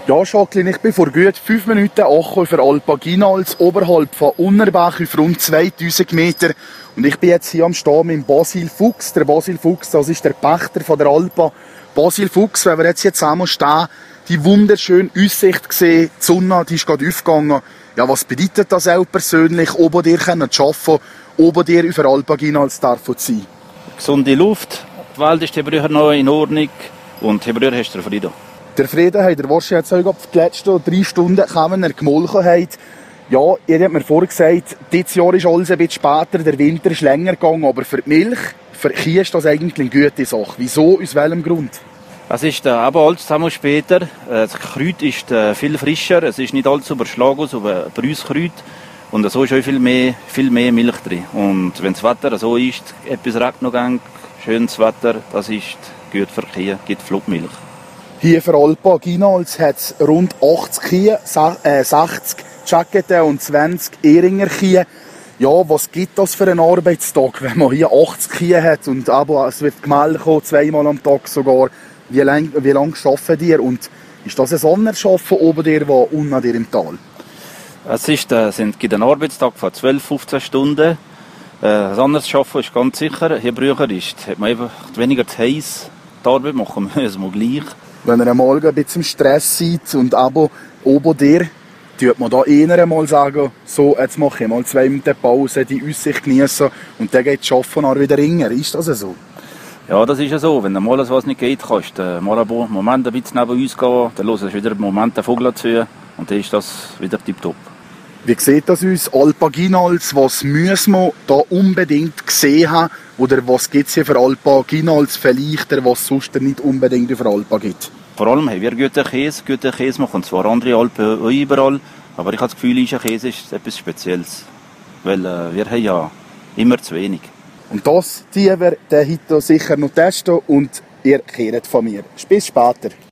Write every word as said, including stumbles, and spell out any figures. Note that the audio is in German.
Ja, Jacqueline, ich bin vor gut fünf Minuten angekommen für Alpa Ginals, oberhalb von Unnerbach auf rund zweitausend Meter. Und ich bin jetzt hier am Stehen mit Basil Fuchs. Der Basil Fuchs, das ist der Pächter von der Alpa. Basil Fuchs, wenn wir jetzt hier zusammen stehen, die wunderschöne Aussicht gesehen, die Sonne, die ist gerade aufgegangen. Ja, was bedeutet das auch persönlich, ob ihr arbeiten könnt, ob ihr auf der Alpa Ginals dürfen sein? Gesunde Luft, die Welt ist Hebrüher noch in Ordnung und Hebrüher hast du Frieden. Der Frieden hat der wahrscheinlich jetzt auch die letzten drei Stunden gekommen, er gemolken hat. Ja, ihr habt mir vorgesagt, dieses Jahr ist alles ein bisschen später, der Winter ist länger gegangen, aber für die Milch, für die Kühe ist das eigentlich eine gute Sache. Wieso, aus welchem Grund? Es ist äh, aber alles zusammen später. Das Kräut ist äh, viel frischer, es ist nicht allzu überschlagen, so ein Brüskräut. Und so ist auch viel mehr, viel mehr Milch drin. Und wenn das Wetter so ist, etwas regnet noch gang, schönes Wetter, das ist gut für die Kühe, gibt Flugmilch. Hier für Alpa Ginals hat es rund achtzig Kühe, sechzig Jacketen und zwanzig Ehringer Kühe. Ja, was gibt das für einen Arbeitstag, wenn man hier achtzig Kühe hat und aber es wird gemeldet, zweimal am Tag sogar. Wie lange wie lang arbeitet ihr und ist das ein anderes Arbeiten oben dir, wo unten dir im Tal? Es ist, äh, sind, gibt einen Arbeitstag von zwölf, fünfzehn Stunden. Äh, ein anderes Arbeiten ist ganz sicher. Hier früher ist, hat man einfach weniger zu heiß. Die Arbeit machen müssen wir gleich. Wenn ihr einmal ein bisschen im Stress seid und aber oben dir, tut man da eher einmal sagen, so, jetzt mache ich mal zwei Minuten Pause, die Aussicht genießen und dann geht das Arbeiten auch wieder ringer. Ist das so? Ja, das ist ja so. Wenn du mal was nicht geht, kannst du mal einen Moment ein bisschen neben uns gehen, dann hörst du wieder einen Moment den Vogel zu und dann ist das wieder tipptopp. Wie sieht das aus? Alpa Ginals, was müssen wir da unbedingt gesehen haben? Oder was gibt es hier für Alpa Ginals vielleicht, was sonst nicht unbedingt für Alpa gibt? Vor allem haben wir guten Käse. Guten Käse machen zwar andere Alpen auch überall, aber ich habe das Gefühl, unser Käse ist etwas Spezielles. Weil äh, wir haben ja immer zu wenig. Und das, die wir heute sicher noch testen und ihr kehrt von mir. Bis später.